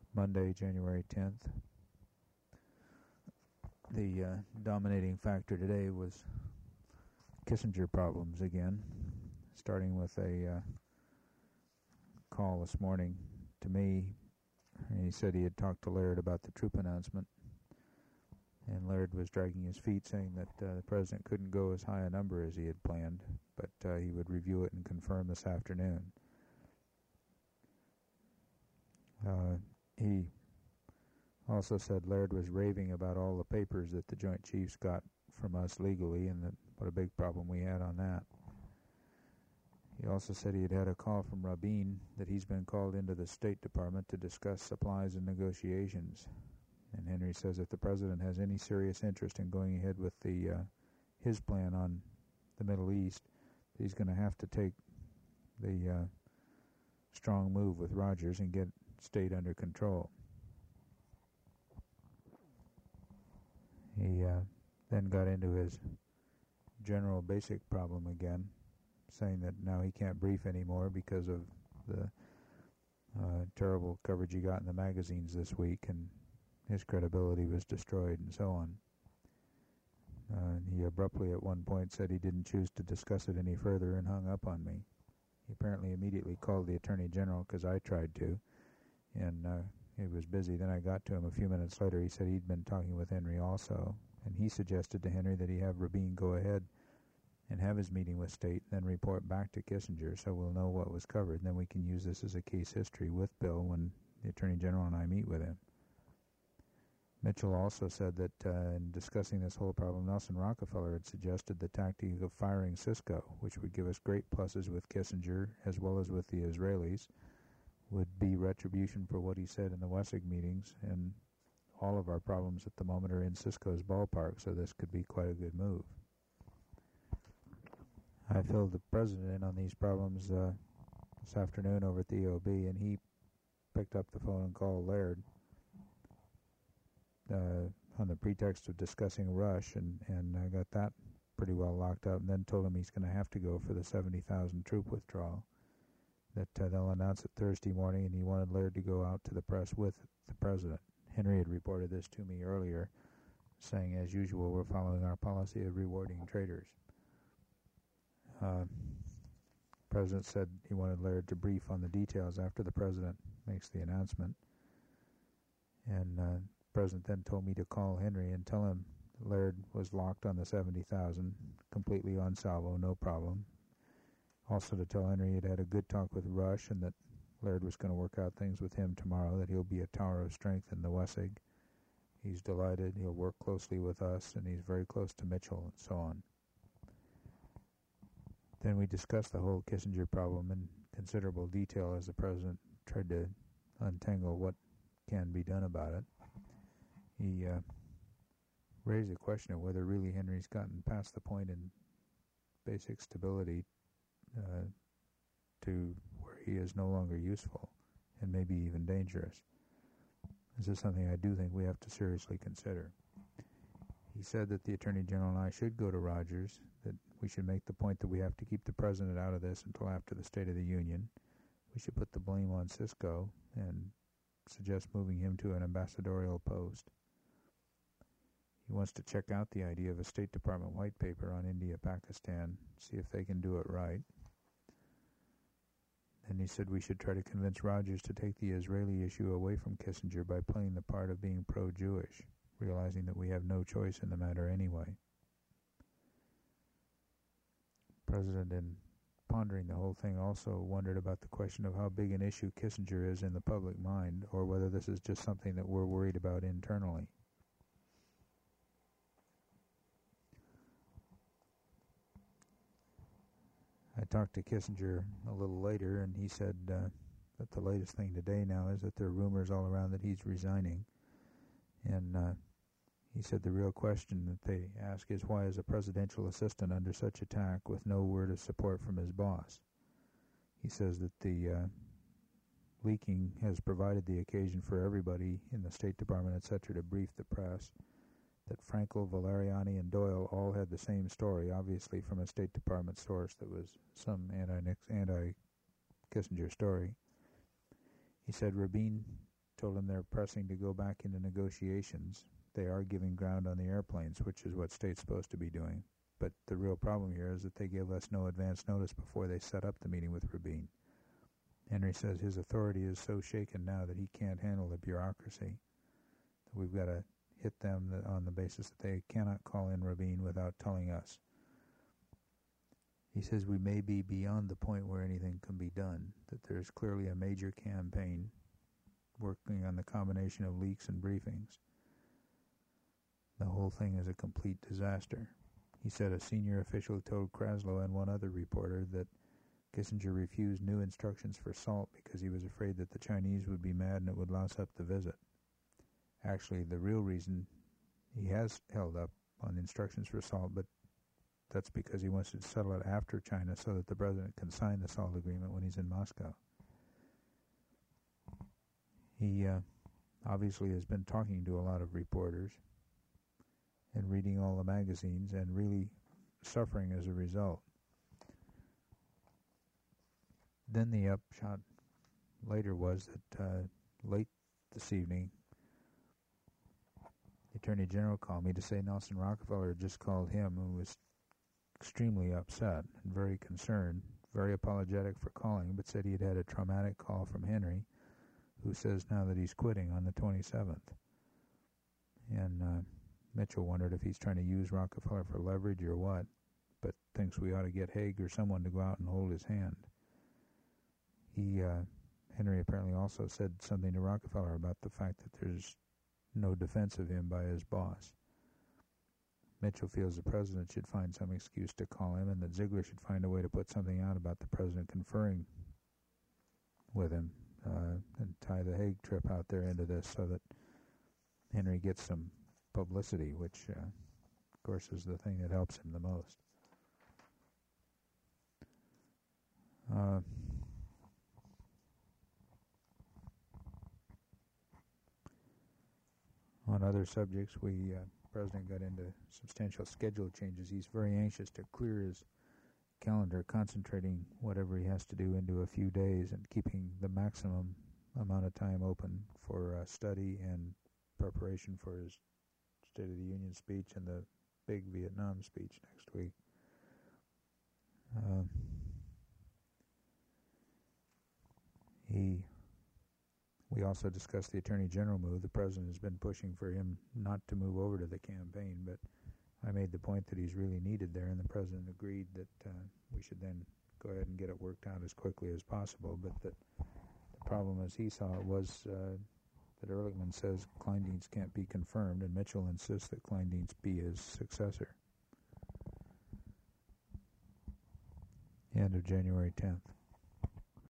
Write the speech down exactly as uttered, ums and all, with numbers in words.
Monday, January tenth. The uh, dominating factor today was Kissinger problems again, starting with a uh, call this morning to me. He said he had talked to Laird about the troop announcement, and Laird was dragging his feet, saying that uh, the president couldn't go as high a number as he had planned, but uh, he would review it and confirm this afternoon. Uh, he also said Laird was raving about all the papers that the Joint Chiefs got from us legally, and that what a big problem we had on that. He also said he had had a call from Rabin that he's been called into the State Department to discuss supplies and negotiations. And Henry says if the president has any serious interest in going ahead with the uh, his plan on the Middle East, he's going to have to take the uh, strong move with Rogers and get state under control. He uh, then got into his general basic problem again, saying that now he can't brief anymore because of the uh, terrible coverage he got in the magazines this week, and his credibility was destroyed and so on. Uh, he abruptly at one point said he didn't choose to discuss it any further and hung up on me. He apparently immediately called the Attorney General because I tried to, and uh, he was busy. Then I got to him a few minutes later. He said he'd been talking with Henry also, and he suggested to Henry that he have Rabin go ahead and have his meeting with State, and then report back to Kissinger so we'll know what was covered. And then we can use this as a case history with Bill when the Attorney General and I meet with him. Mitchell also said that uh, in discussing this whole problem, Nelson Rockefeller had suggested the tactic of firing Cisco, which would give us great pluses with Kissinger as well as with the Israelis, would be retribution for what he said in the Wessig meetings, and all of our problems at the moment are in Cisco's ballpark, so this could be quite a good move. I filled the president in on these problems uh, this afternoon over at the E O B, and he picked up the phone and called Laird uh, on the pretext of discussing Rush, and, and I got that pretty well locked up, and then told him he's going to have to go for the seventy thousand troop withdrawal, that uh, they'll announce it Thursday morning, and he wanted Laird to go out to the press with the president. Henry had reported this to me earlier, saying, as usual, we're following our policy of rewarding traitors. Uh, the president said he wanted Laird to brief on the details after the president makes the announcement. And uh, the president then told me to call Henry and tell him Laird was locked on the seventy thousand, completely on salvo, no problem. Also to tell Henry he'd had a good talk with Rush and that Laird was going to work out things with him tomorrow, that he'll be a tower of strength in the Wessig. He's delighted, he'll work closely with us, and he's very close to Mitchell, and so on. Then we discussed the whole Kissinger problem in considerable detail as the president tried to untangle what can be done about it. He uh, raised the question of whether really Henry's gotten past the point in basic stability uh, to where he is no longer useful and maybe even dangerous. This is something I do think we have to seriously consider. He said that the Attorney General and I should go to Rogers, that we should make the point that we have to keep the president out of this until after the State of the Union. We should put the blame on Cisco and suggest moving him to an ambassadorial post. He wants to check out the idea of a State Department white paper on India-Pakistan, see if they can do it right. Then he said we should try to convince Rogers to take the Israeli issue away from Kissinger by playing the part of being pro-Jewish, realizing that we have no choice in the matter anyway. The president, in pondering the whole thing, also wondered about the question of how big an issue Kissinger is in the public mind, or whether this is just something that we're worried about internally. I talked to Kissinger a little later, and he said uh, that the latest thing today now is that there are rumors all around that he's resigning. And uh, he said the real question that they ask is, why is a presidential assistant under such attack with no word of support from his boss? He says that the uh, leaking has provided the occasion for everybody in the State Department, et cetera, to brief the press, that Frankel, Valeriani, and Doyle all had the same story, obviously from a State Department source that was some anti-Kissinger story. He said Rabin told him they're pressing to go back into negotiations. They are giving ground on the airplanes, which is what state's supposed to be doing. But the real problem here is that they gave us no advance notice before they set up the meeting with Rabin. Henry says his authority is so shaken now that he can't handle the bureaucracy. That we've got to hit them on the basis that they cannot call in Rabin without telling us. He says we may be beyond the point where anything can be done, that there's clearly a major campaign working on the combination of leaks and briefings. The whole thing is a complete disaster. He said a senior official told Kraslow and one other reporter that Kissinger refused new instructions for SALT because he was afraid that the Chinese would be mad and it would loss up the visit. Actually, the real reason he has held up on instructions for SALT, but that's because he wants to settle it after China so that the president can sign the SALT agreement when he's in Moscow. He uh, obviously has been talking to a lot of reporters and reading all the magazines and really suffering as a result. Then the upshot later was that uh, late this evening, the Attorney General called me to say Nelson Rockefeller had just called him and was extremely upset and very concerned, very apologetic for calling, but said he had had a traumatic call from Henry, who says now that he's quitting on the twenty-seventh. And uh, Mitchell wondered if he's trying to use Rockefeller for leverage or what, but thinks we ought to get Haig or someone to go out and hold his hand. He, uh, Henry apparently also said something to Rockefeller about the fact that there's no defense of him by his boss. Mitchell feels the president should find some excuse to call him and that Ziegler should find a way to put something out about the president conferring with him uh, and tie the Haig trip out there into this so that Henry gets some publicity, which, uh, of course, is the thing that helps him the most. Uh, on other subjects, we uh, President got into substantial schedule changes. He's very anxious to clear his calendar, concentrating whatever he has to do into a few days and keeping the maximum amount of time open for uh, study and preparation for his State of the Union speech and the big Vietnam speech next week. Uh, he, we also discussed the Attorney General move. The President has been pushing for him not to move over to the campaign, but I made the point that he's really needed there, and the President agreed that uh, we should then go ahead and get it worked out as quickly as possible, but that the problem as he saw it was uh, that Ehrlichman says Kleindienst can't be confirmed, and Mitchell insists that Kleindienst be his successor. End of January tenth.